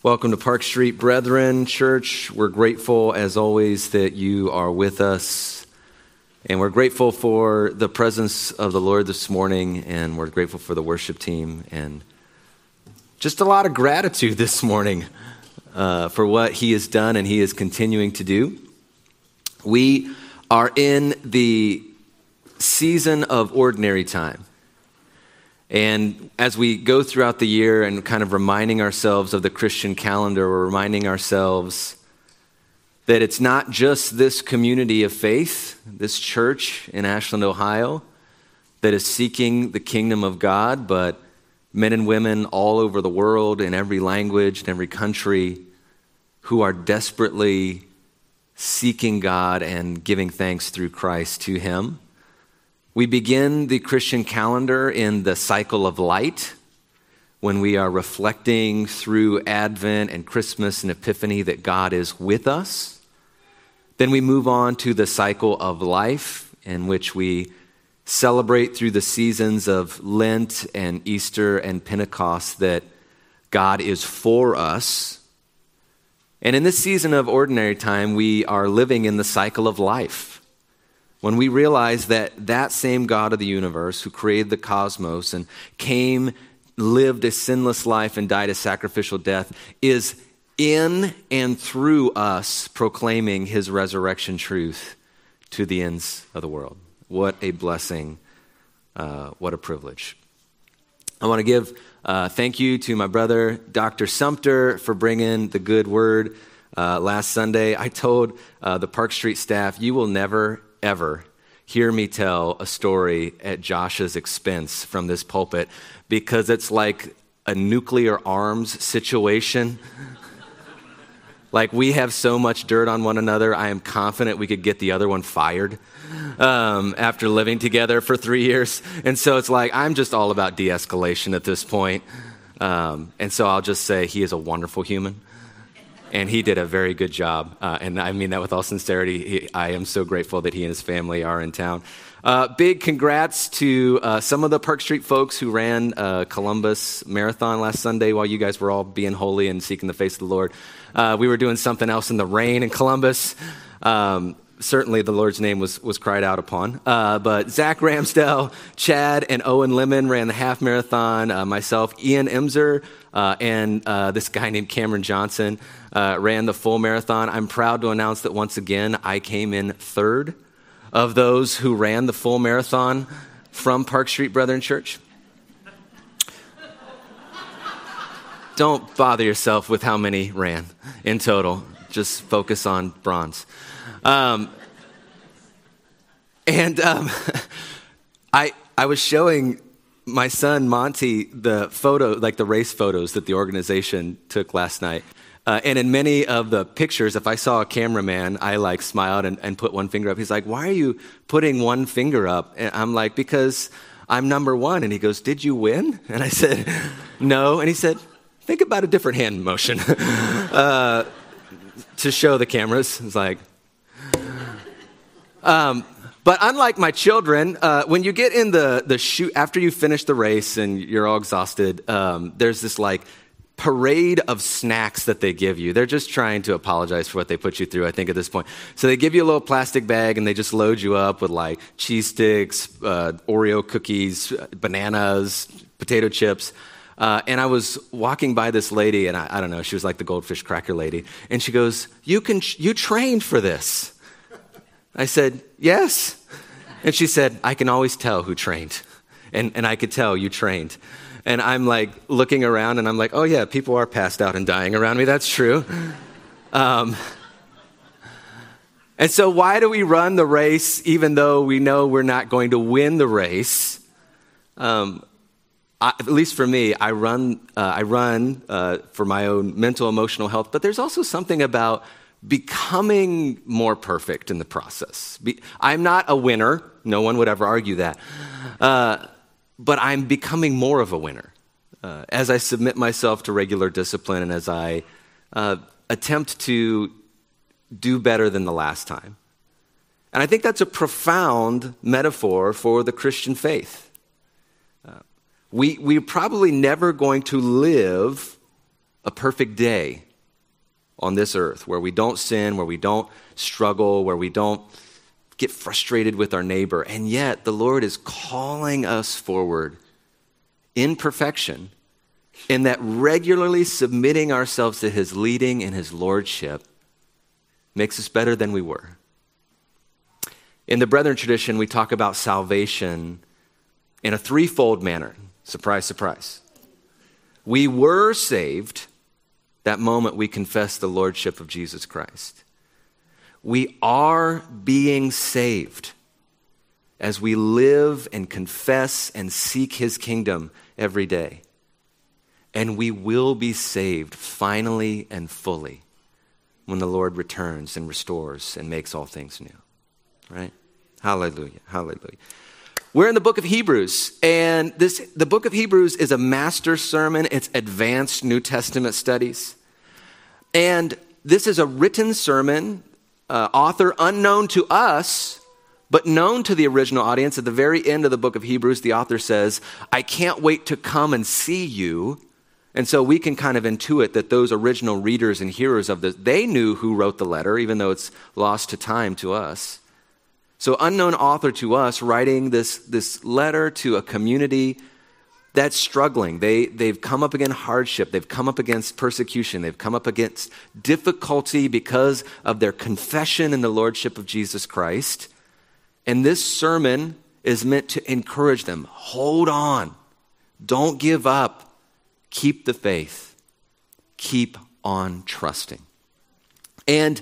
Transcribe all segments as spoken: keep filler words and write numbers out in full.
Welcome to Park Street Brethren Church. We're grateful, as always, that you are with us. And we're grateful for the presence of the Lord this morning, and we're grateful for the worship team, and just a lot of gratitude this morning uh, for what He has done and He is continuing to do. We are in the season of ordinary time. And as we go throughout the year and kind of reminding ourselves of the Christian calendar, we're reminding ourselves that it's not just this community of faith, this church in Ashland, Ohio, that is seeking the kingdom of God, but men and women all over the world, in every language, in every country, who are desperately seeking God and giving thanks through Christ to Him. We begin the Christian calendar in the cycle of light, when we are reflecting through Advent and Christmas and Epiphany that God is with us. Then we move on to the cycle of life, in which we celebrate through the seasons of Lent and Easter and Pentecost that God is for us. And in this season of ordinary time, we are living in the cycle of life, when we realize that that same God of the universe who created the cosmos and came, lived a sinless life and died a sacrificial death is in and through us proclaiming His resurrection truth to the ends of the world. What a blessing. Uh, what a privilege. I want to give uh, thank you to my brother, Doctor Sumter, for bringing the good word uh, last Sunday. I told uh, the Park Street staff, you will never ever hear me tell a story at Josh's expense from this pulpit, because it's like a nuclear arms situation. Like, we have so much dirt on one another, I am confident we could get the other one fired um, after living together for three years. And so it's like, I'm just all about de-escalation at this point. Um, and so I'll just say he is a wonderful human. And he did a very good job, uh, and I mean that with all sincerity. He, I am so grateful that he and his family are in town. Uh, big congrats to uh, some of the Park Street folks who ran uh, Columbus Marathon last Sunday while you guys were all being holy and seeking the face of the Lord. Uh, we were doing something else in the rain in Columbus. Um, certainly the Lord's name was was cried out upon. Uh, but Zach Ramsdell, Chad, and Owen Lemon ran the half marathon. Uh, myself, Ian Emser, uh, and uh, this guy named Cameron Johnson Uh, ran the full marathon. I'm proud to announce that once again, I came in third of those who ran the full marathon from Park Street Brethren Church. Don't bother yourself with how many ran in total. Just focus on bronze. Um, and um, I I was showing my son Monty the photo, like the race photos that the organization took last night. Uh, and in many of the pictures, if I saw a cameraman, I like smiled and, and put one finger up. He's like, why are you putting one finger up? And I'm like, because I'm number one. And he goes, did you win? And I said, no. And he said, think about a different hand motion uh, to show the cameras. It's like, um, but unlike my children, uh, when you get in the, the shoot, after you finish the race and you're all exhausted, um, there's this like, parade of snacks that they give you. They're just trying to apologize for what they put you through, I think, at this point. So they give you a little plastic bag and they just load you up with like cheese sticks, uh, Oreo cookies, bananas, potato chips. Uh, and I was walking by this lady, and I, I don't know, she was like the goldfish cracker lady. And she goes, you can, you trained for this. I said, yes. And she said, I can always tell who trained. And, and I could tell you trained. And I'm like looking around and I'm like, oh yeah, people are passed out and dying around me. That's true. Um, and so why do we run the race even though we know we're not going to win the race? Um, I, at least for me, I run, uh, I run uh, for my own mental, emotional health, but there's also something about becoming more perfect in the process. Be, I'm not a winner. No one would ever argue that. Uh, But I'm becoming more of a winner uh, as I submit myself to regular discipline and as I uh, attempt to do better than the last time. And I think that's a profound metaphor for the Christian faith. Uh, we, we're probably never going to live a perfect day on this earth where we don't sin, where we don't struggle, where we don't get frustrated with our neighbor. And yet the Lord is calling us forward in perfection, in that regularly submitting ourselves to his leading and his lordship makes us better than we were. In the Brethren tradition, we talk about salvation in a threefold manner. Surprise, surprise. We were saved that moment we confess the lordship of Jesus Christ. We are being saved as we live and confess and seek his kingdom every day. And we will be saved finally and fully when the Lord returns and restores and makes all things new. Right? Hallelujah. Hallelujah. We're in the book of Hebrews, and this the book of Hebrews is a master sermon. It's advanced New Testament studies. And this is a written sermon, uh, author unknown to us, but known to the original audience. At the very end of the book of Hebrews, the author says, I can't wait to come and see you. And so we can kind of intuit that those original readers and hearers of this, they knew who wrote the letter, even though it's lost to time to us. So unknown author to us writing this, this letter to a community that's struggling. They, they've come up against hardship. They've come up against persecution. They've come up against difficulty because of their confession in the lordship of Jesus Christ. And this sermon is meant to encourage them. Hold on. Don't give up. Keep the faith. Keep on trusting. And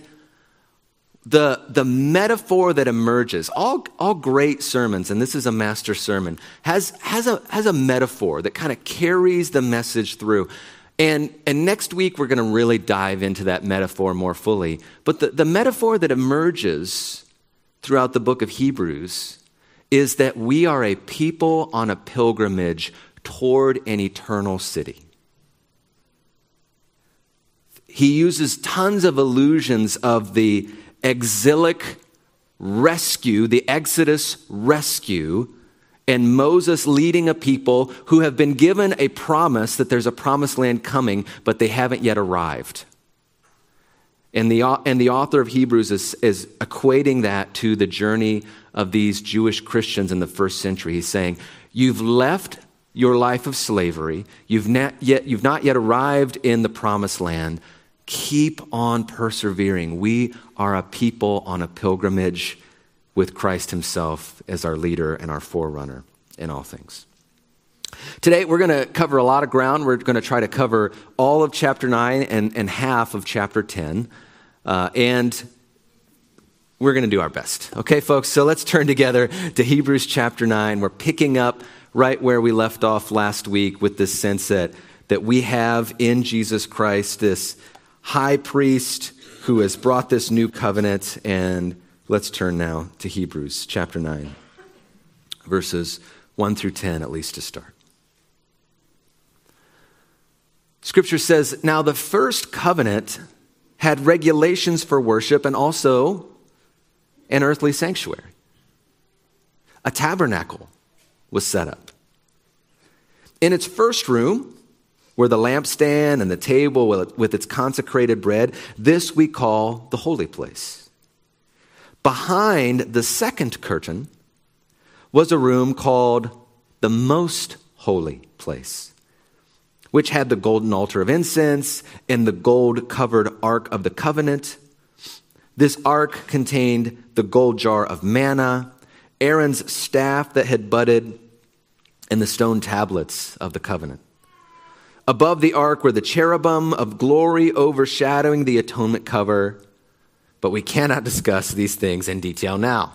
The, the metaphor that emerges, all, all great sermons, and this is a master sermon, has, has, a, has a metaphor that kind of carries the message through. And, and next week, we're going to really dive into that metaphor more fully. But the, the metaphor that emerges throughout the book of Hebrews is that we are a people on a pilgrimage toward an eternal city. He uses tons of allusions of the exilic rescue, the Exodus rescue, and Moses leading a people who have been given a promise that there's a promised land coming, but they haven't yet arrived. And the, and the author of Hebrews is, is equating that to the journey of these Jewish Christians in the first century. He's saying, you've left your life of slavery. You've not yet, you've not yet arrived in the promised land. Keep on persevering. We are a people on a pilgrimage with Christ himself as our leader and our forerunner in all things. Today, we're going to cover a lot of ground. We're going to try to cover all of chapter nine and, and half of chapter ten. Uh, and we're going to do our best. Okay, folks? So let's turn together to Hebrews chapter nine. We're picking up right where we left off last week with this sense that, that we have in Jesus Christ this high priest who has brought this new covenant. And let's turn now to Hebrews chapter nine, verses one through ten, at least to start. Scripture says, now the first covenant had regulations for worship and also an earthly sanctuary. A tabernacle was set up. In its first room, where the lampstand and the table with its consecrated bread, this we call the holy place. Behind the second curtain was a room called the most holy place, which had the golden altar of incense and the gold-covered ark of the covenant. This ark contained the gold jar of manna, Aaron's staff that had budded, and the stone tablets of the covenant. Above the ark were the cherubim of glory overshadowing the atonement cover, but we cannot discuss these things in detail now.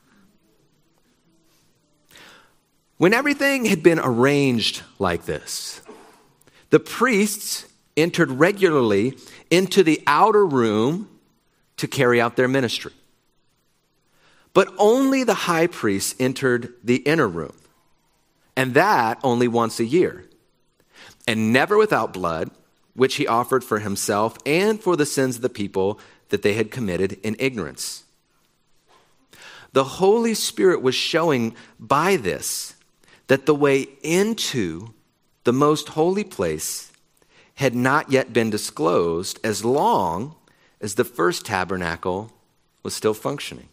When everything had been arranged like this, the priests entered regularly into the outer room to carry out their ministry. But only the high priest entered the inner room, and that only once a year. And never without blood, which he offered for himself and for the sins of the people that they had committed in ignorance. The Holy Spirit was showing by this that the way into the most holy place had not yet been disclosed as long as the first tabernacle was still functioning.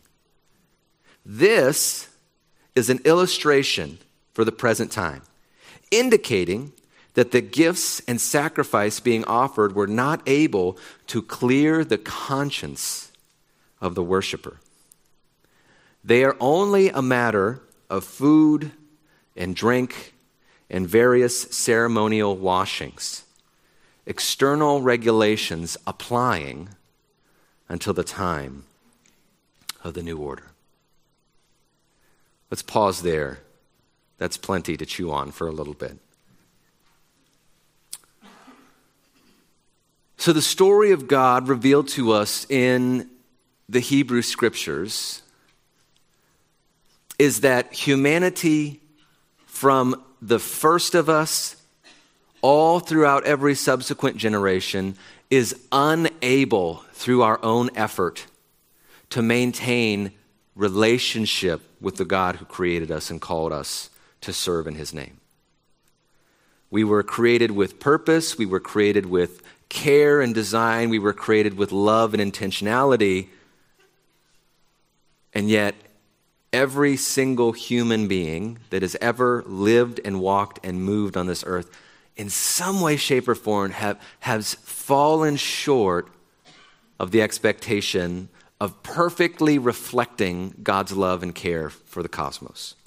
This is an illustration for the present time, indicating that the gifts and sacrifice being offered were not able to clear the conscience of the worshiper. They are only a matter of food and drink and various ceremonial washings, external regulations applying until the time of the new order. Let's pause there. That's plenty to chew on for a little bit. So the story of God revealed to us in the Hebrew Scriptures is that humanity, from the first of us all throughout every subsequent generation, is unable through our own effort to maintain relationship with the God who created us and called us to serve in his name. We were created with purpose. We were created with care and design. We were created with love and intentionality. And yet, every single human being that has ever lived and walked and moved on this earth, in some way, shape, or form, have, has fallen short of the expectation of perfectly reflecting God's love and care for the cosmos.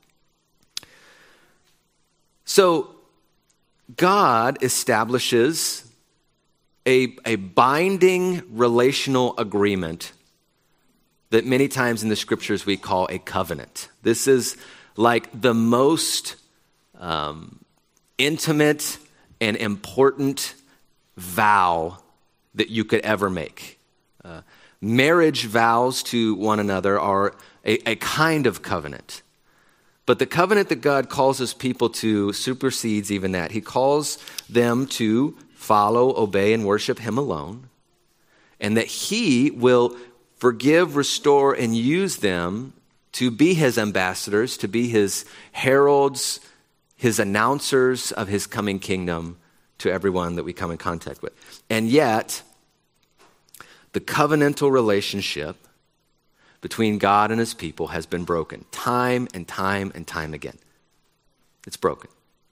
So, God establishes a, a binding relational agreement that many times in the scriptures we call a covenant. This is like the most um, intimate and important vow that you could ever make. Uh, marriage vows to one another are a, a kind of covenant. But the covenant that God calls his people to supersedes even that. He calls them to follow, obey, and worship him alone, and that he will forgive, restore, and use them to be his ambassadors, to be his heralds, his announcers of his coming kingdom to everyone that we come in contact with. And yet, the covenantal relationship between God and his people has been broken time and time and time again. It's broken.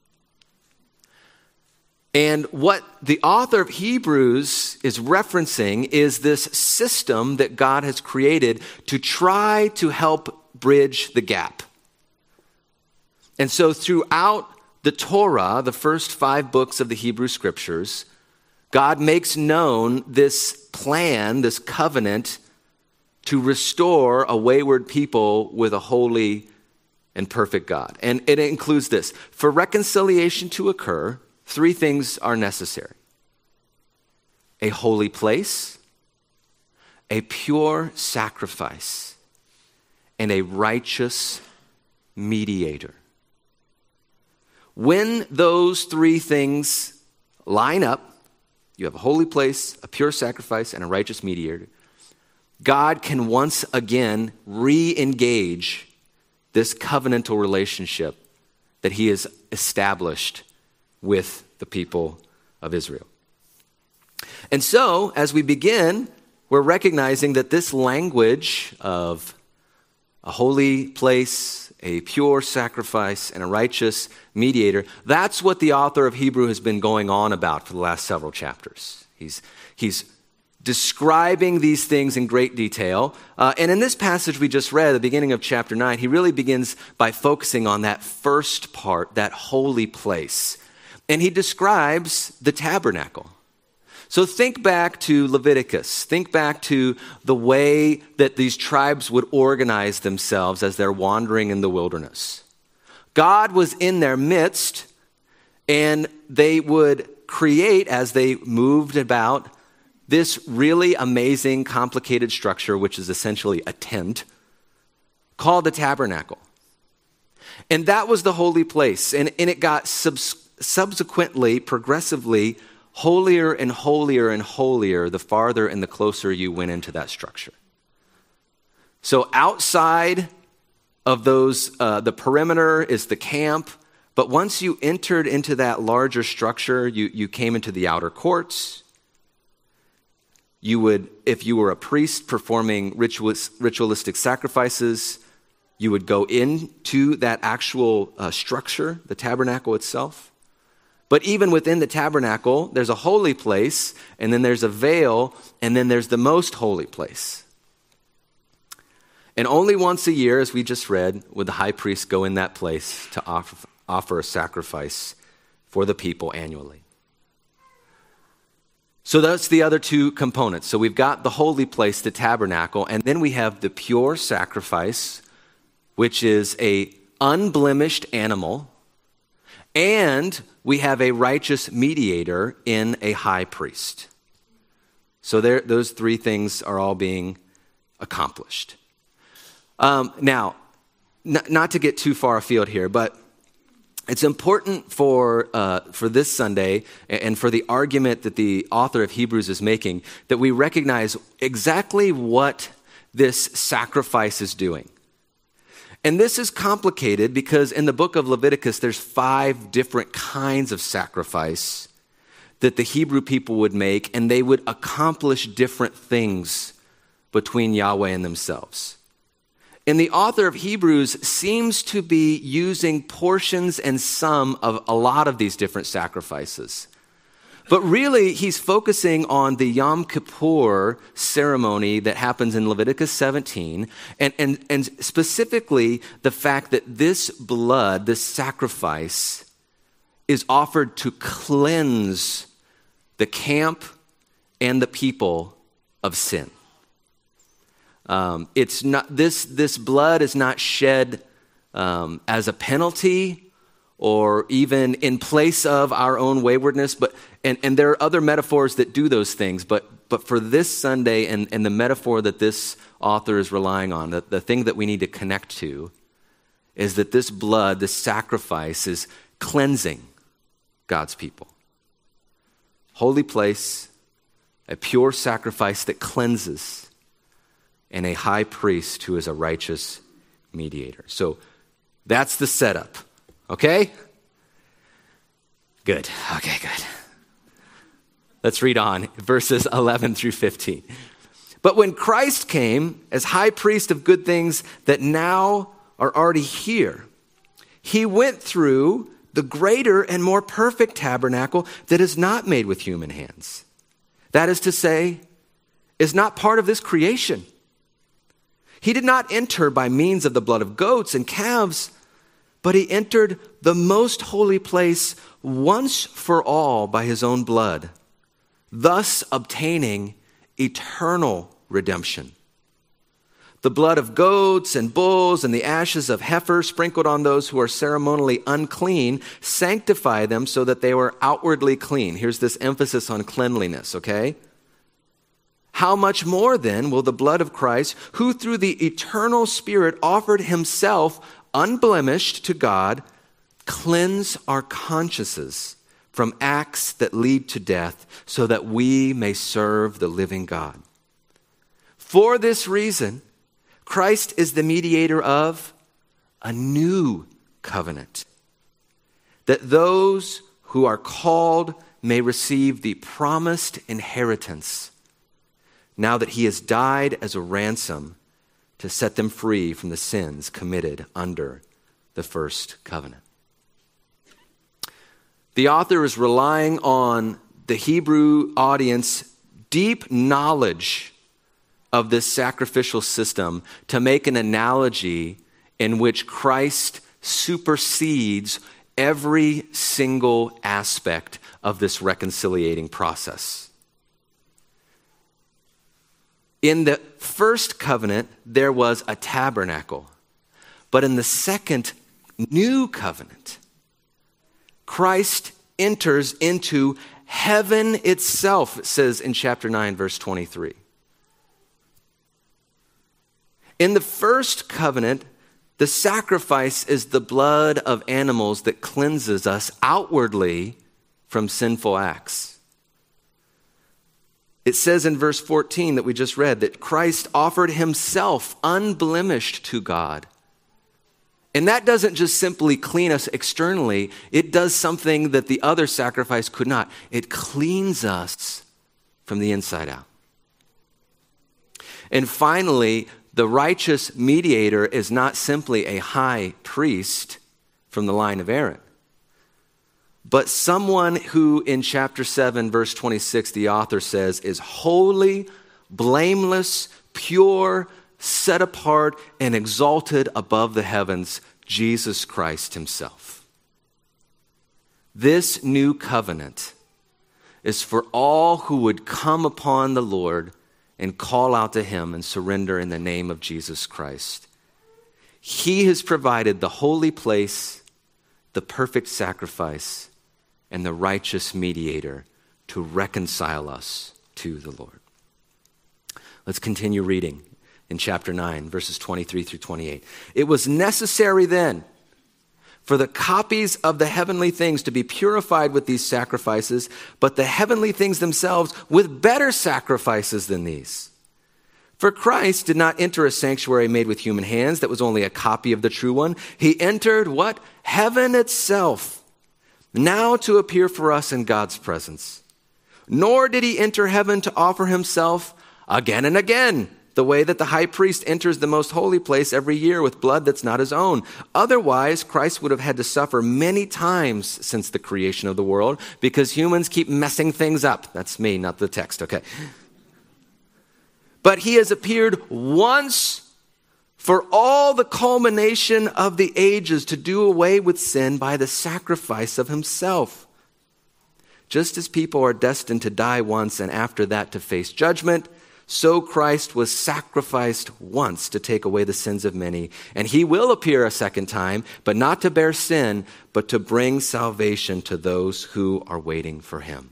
And what the author of Hebrews is referencing is this system that God has created to try to help bridge the gap. And so throughout the Torah, the first five books of the Hebrew Scriptures, God makes known this plan, this covenant, to restore a wayward people with a holy and perfect God. And it includes this: for reconciliation to occur, three things are necessary: a holy place, a pure sacrifice, and a righteous mediator. When those three things line up, you have a holy place, a pure sacrifice, and a righteous mediator, God can once again re-engage this covenantal relationship that he has established with the people of Israel. And so, as we begin, we're recognizing that this language of a holy place, a pure sacrifice, and a righteous mediator, that's what the author of Hebrew has been going on about for the last several chapters. He's, he's describing these things in great detail. Uh, and in this passage we just read, at the beginning of chapter nine, he really begins by focusing on that first part, that holy place. And he describes the tabernacle. So think back to Leviticus. Think back to the way that these tribes would organize themselves as they're wandering in the wilderness. God was in their midst, and they would create, as they moved about, this really amazing, complicated structure, which is essentially a tent, called the tabernacle. And that was the holy place. And, and it got subs- subsequently, progressively, holier and holier and holier the farther and the closer you went into that structure. So outside of those, uh, the perimeter is the camp. But once you entered into that larger structure, you, you came into the outer courts. You would, if you were a priest performing ritualis, ritualistic sacrifices, you would go into that actual uh, structure, the tabernacle itself. But even within the tabernacle, there's a holy place, and then there's a veil, and then there's the most holy place. And only once a year, as we just read, would the high priest go in that place to offer, offer a sacrifice for the people annually. So that's the other two components. So we've got the holy place, the tabernacle, and then we have the pure sacrifice, which is a unblemished animal, and we have a righteous mediator in a high priest. So there, those three things are all being accomplished. Um, now, n- not to get too far afield here, but it's important for uh, for this Sunday and for the argument that the author of Hebrews is making that we recognize exactly what this sacrifice is doing. And this is complicated because in the book of Leviticus, there's five different kinds of sacrifice that the Hebrew people would make, and they would accomplish different things between Yahweh and themselves. And the author of Hebrews seems to be using portions and some of a lot of these different sacrifices. But really, he's focusing on the Yom Kippur ceremony that happens in Leviticus seventeen, and, and, and specifically the fact that this blood, this sacrifice, is offered to cleanse the camp and the people of sin. Um, it's not this this blood is not shed um, as a penalty or even in place of our own waywardness, but and, and there are other metaphors that do those things, but but for this Sunday and, and the metaphor that this author is relying on, the, the thing that we need to connect to is that this blood, this sacrifice, is cleansing God's people. Holy place, a pure sacrifice that cleanses, and a high priest who is a righteous mediator. So that's the setup, okay? Good, okay, good. Let's read on, verses eleven through fifteen. But when Christ came as high priest of good things that now are already here, he went through the greater and more perfect tabernacle that is not made with human hands. That is to say, is not part of this creation. He did not enter by means of the blood of goats and calves, but he entered the most holy place once for all by his own blood, thus obtaining eternal redemption. The blood of goats and bulls and the ashes of heifers sprinkled on those who are ceremonially unclean sanctify them so that they were outwardly clean. Here's this emphasis on cleanliness, okay? How much more then will the blood of Christ, who through the eternal Spirit offered himself unblemished to God, cleanse our consciences from acts that lead to death, so that we may serve the living God? For this reason, Christ is the mediator of a new covenant, that those who are called may receive the promised inheritance, now that he has died as a ransom to set them free from the sins committed under the first covenant. The author is relying on the Hebrew audience deep knowledge of this sacrificial system to make an analogy in which Christ supersedes every single aspect of this reconciliating process. In the first covenant, there was a tabernacle. But in the second new covenant, Christ enters into heaven itself, it says in chapter nine, verse twenty-three. In the first covenant, the sacrifice is the blood of animals that cleanses us outwardly from sinful acts. It says in verse fourteen that we just read that Christ offered himself unblemished to God. And that doesn't just simply clean us externally. It does something that the other sacrifice could not. It cleans us from the inside out. And finally, the righteous mediator is not simply a high priest from the line of Aaron, but someone who in chapter seven, verse twenty-six, the author says is holy, blameless, pure, set apart, and exalted above the heavens, Jesus Christ himself. This new covenant is for all who would come upon the Lord and call out to him and surrender in the name of Jesus Christ. He has provided the holy place, the perfect sacrifice, and the righteous mediator to reconcile us to the Lord. Let's continue reading in chapter nine, verses twenty-three through twenty-eight. It was necessary then for the copies of the heavenly things to be purified with these sacrifices, but the heavenly things themselves with better sacrifices than these. For Christ did not enter a sanctuary made with human hands that was only a copy of the true one. He entered what? Heaven itself, now to appear for us in God's presence. Nor did he enter heaven to offer himself again and again, the way that the high priest enters the most holy place every year with blood that's not his own. Otherwise, Christ would have had to suffer many times since the creation of the world because humans keep messing things up. That's me, not the text, okay? But he has appeared once for all the culmination of the ages to do away with sin by the sacrifice of himself. Just as people are destined to die once and after that to face judgment, so Christ was sacrificed once to take away the sins of many, and he will appear a second time, but not to bear sin, but to bring salvation to those who are waiting for him.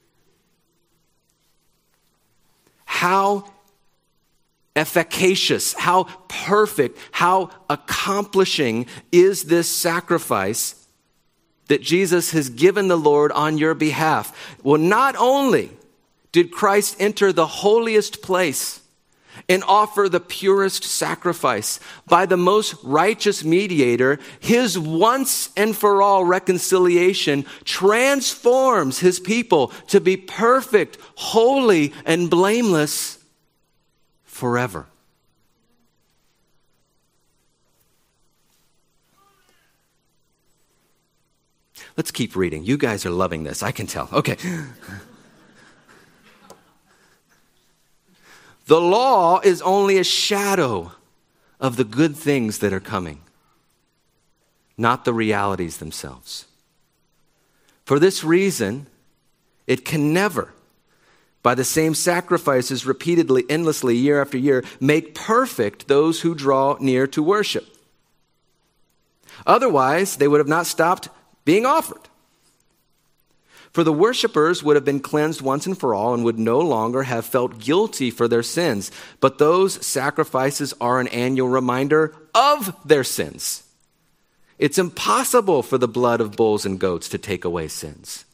How efficacious, how perfect, how accomplishing is this sacrifice that Jesus has given the Lord on your behalf? Well, not only did Christ enter the holiest place and offer the purest sacrifice by the most righteous mediator, his once and for all reconciliation transforms his people to be perfect, holy, and blameless forever. Let's keep reading. You guys are loving this. I can tell. Okay. The law is only a shadow of the good things that are coming, not the realities themselves. For this reason, it can never, by the same sacrifices repeatedly, endlessly, year after year, make perfect those who draw near to worship. Otherwise, they would have not stopped being offered. For the worshipers would have been cleansed once and for all and would no longer have felt guilty for their sins. But those sacrifices are an annual reminder of their sins. It's impossible for the blood of bulls and goats to take away sins.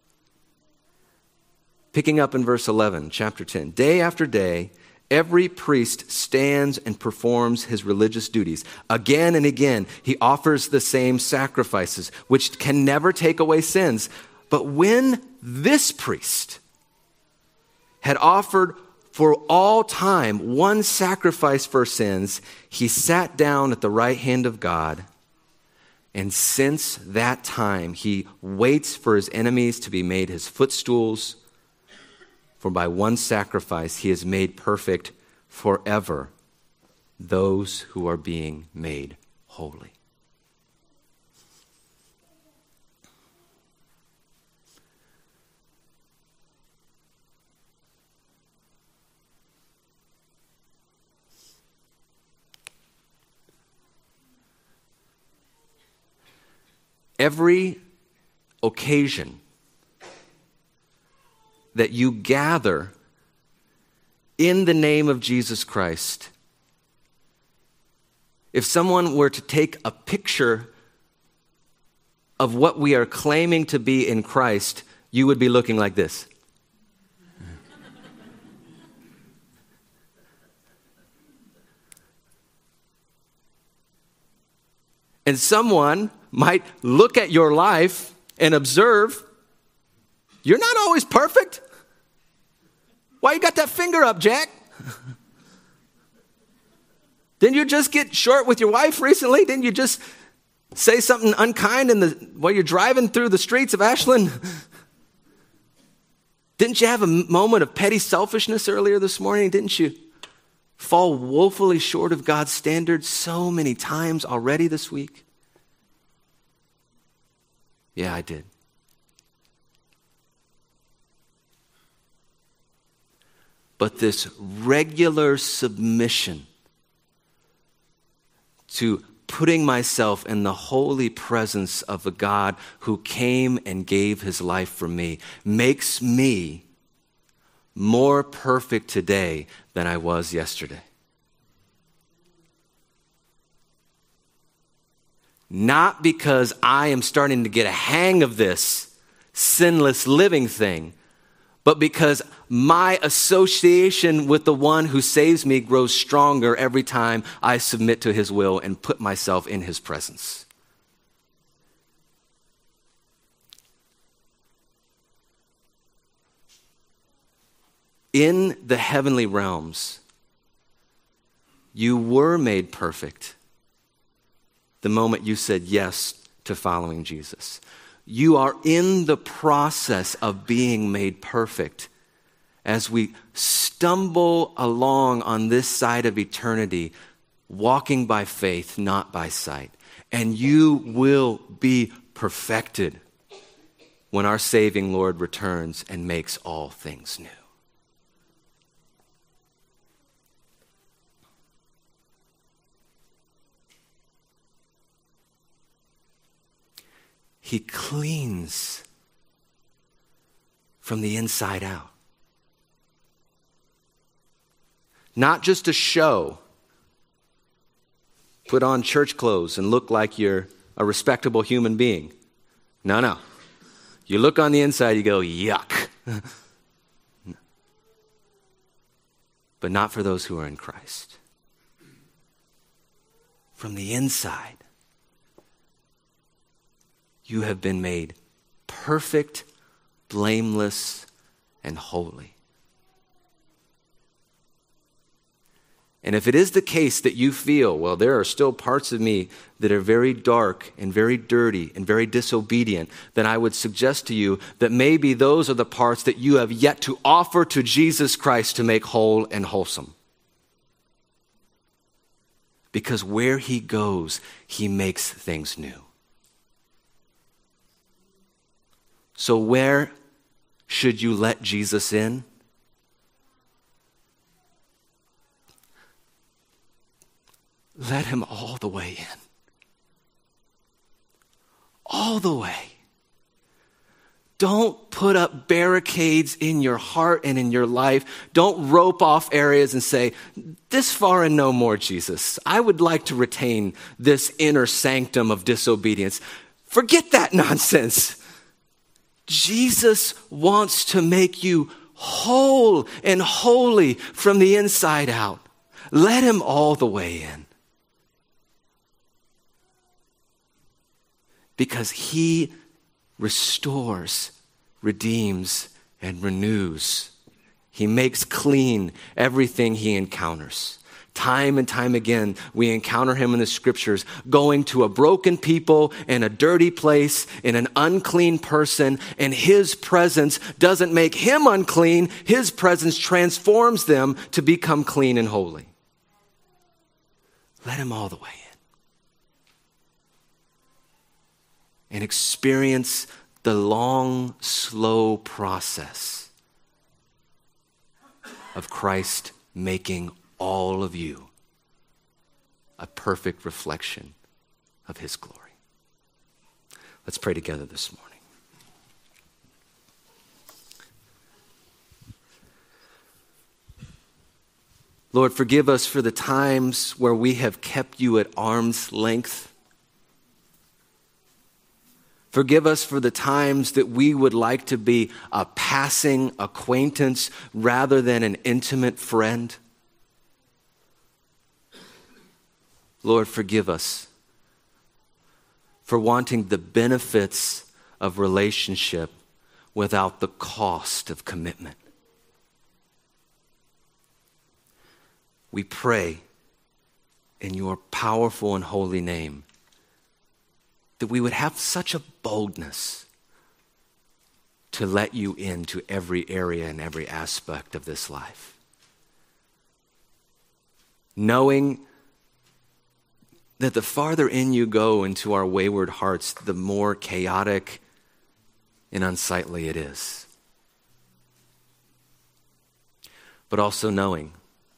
Picking up in verse eleven, chapter ten. Day after day, every priest stands and performs his religious duties. Again and again, he offers the same sacrifices, which can never take away sins. But when this priest had offered for all time one sacrifice for sins, he sat down at the right hand of God. And since that time, he waits for his enemies to be made his footstools. For by one sacrifice, he has made perfect forever those who are being made holy. Every occasion that you gather in the name of Jesus Christ, if someone were to take a picture of what we are claiming to be in Christ, you would be looking like this. And someone might look at your life and observe, you're not always perfect. Why you got that finger up, Jack? Didn't you just get short with your wife recently? Didn't you just say something unkind in the while you're driving through the streets of Ashland? Didn't you have a moment of petty selfishness earlier this morning? Didn't you fall woefully short of God's standards so many times already this week? Yeah, I did. But this regular submission to putting myself in the holy presence of a God who came and gave his life for me makes me more perfect today than I was yesterday. Not because I am starting to get a hang of this sinless living thing, but because my association with the one who saves me grows stronger every time I submit to his will and put myself in his presence. In the heavenly realms, you were made perfect the moment you said yes to following Jesus. You are in the process of being made perfect as we stumble along on this side of eternity, walking by faith, not by sight. And you will be perfected when our saving Lord returns and makes all things new. He cleans from the inside out. Not just a show. Put on church clothes and look like you're a respectable human being. No, no. You look on the inside, you go, yuck. But not for those who are in Christ. From the inside, you have been made perfect, blameless, and holy. And if it is the case that you feel, well, there are still parts of me that are very dark and very dirty and very disobedient, then I would suggest to you that maybe those are the parts that you have yet to offer to Jesus Christ to make whole and wholesome. Because where he goes, he makes things new. So where should you let Jesus in? Let him all the way in. All the way. Don't put up barricades in your heart and in your life. Don't rope off areas and say, this far and no more, Jesus. I would like to retain this inner sanctum of disobedience. Forget that nonsense. Jesus wants to make you whole and holy from the inside out. Let him all the way in. Because he restores, redeems, and renews. He makes clean everything he encounters. Time and time again, we encounter him in the scriptures going to a broken people in a dirty place, in an unclean person, and his presence doesn't make him unclean. His presence transforms them to become clean and holy. Let him all the way in. And experience the long, slow process of Christ making all of you a perfect reflection of his glory. Let's pray together this morning. Lord, forgive us for the times where we have kept you at arm's length. Forgive us for the times that we would like to be a passing acquaintance rather than an intimate friend. Lord, forgive us for wanting the benefits of relationship without the cost of commitment. We pray in your powerful and holy name that we would have such a boldness to let you into every area and every aspect of this life. Knowing that the farther in you go into our wayward hearts, the more chaotic and unsightly it is. But also knowing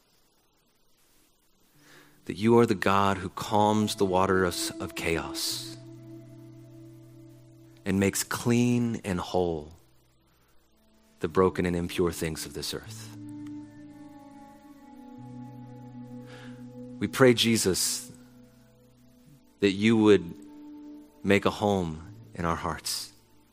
that you are the God who calms the waters of chaos and makes clean and whole the broken and impure things of this earth. We pray, Jesus, that you would make a home in our hearts,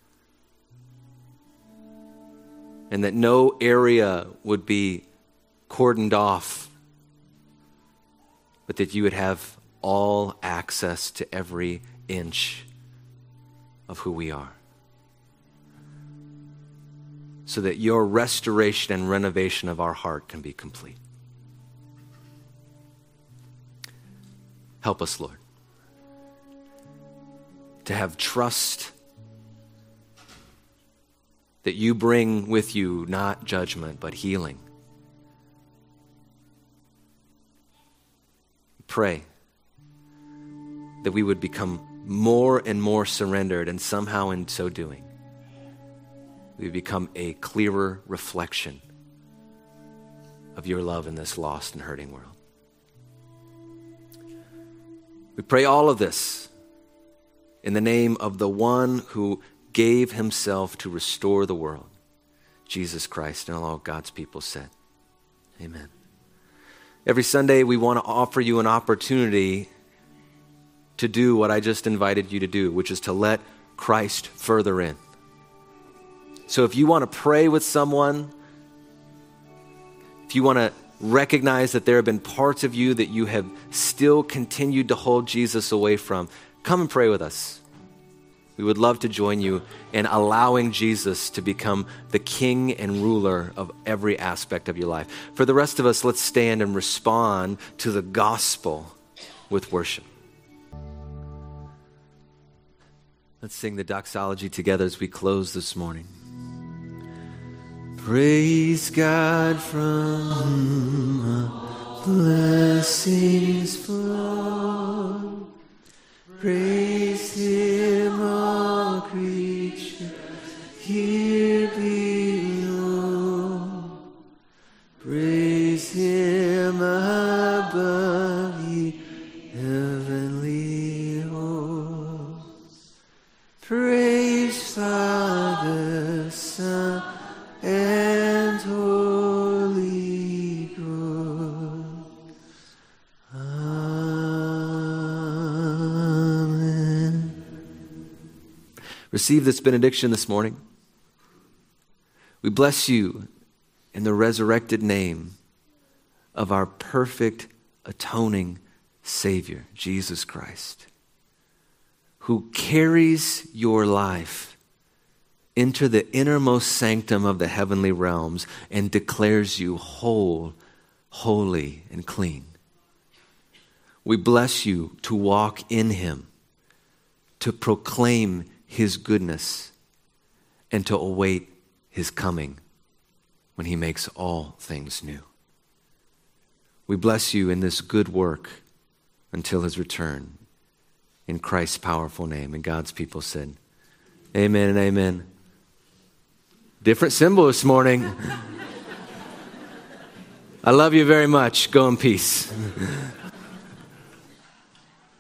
and that no area would be cordoned off, but that you would have all access to every inch of who we are, so that your restoration and renovation of our heart can be complete. Help us, Lord, to have trust that you bring with you not judgment, but healing. Pray that we would become more and more surrendered, and somehow in so doing, we become a clearer reflection of your love in this lost and hurting world. We pray all of this in the name of the one who gave himself to restore the world, Jesus Christ, and all God's people said, amen. Every Sunday, we want to offer you an opportunity to do what I just invited you to do, which is to let Christ further in. So if you want to pray with someone, if you want to recognize that there have been parts of you that you have still continued to hold Jesus away from, come and pray with us. We would love to join you in allowing Jesus to become the king and ruler of every aspect of your life. For the rest of us, let's stand and respond to the gospel with worship. Let's sing the doxology together as we close this morning. Praise God from whom all blessings flow. Praise him, all creatures here below. Praise him above, ye heavenly hosts. Praise Father, Son, and Holy Ghost. Amen. Receive this benediction this morning. We bless you in the resurrected name of our perfect, atoning Savior, Jesus Christ, who carries your life into the innermost sanctum of the heavenly realms and declares you whole, holy, and clean. We bless you to walk in him, to proclaim his goodness, and to await his coming when he makes all things new. We bless you in this good work until his return. In Christ's powerful name. And God's people said, amen and amen. Different symbol this morning. I love you very much. Go in peace.